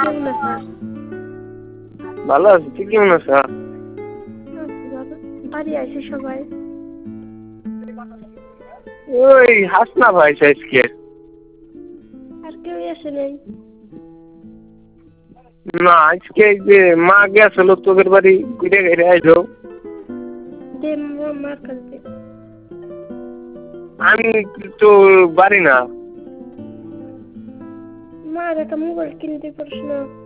কেমন আছো? ভালো আছি, তুই কেমন আছো? বাড়ি আছে সবাই? ওই হাসনা ভাই আজকে। আর কেউ আসে নাই? না, আজকে যে মা গেছিল তোদের বাড়ি ঘুরে ঘুরে আইলো। দে মার কাছে। আমি তো বাড়ি না। মার একটা মোবাইল কিনতে পারিস না?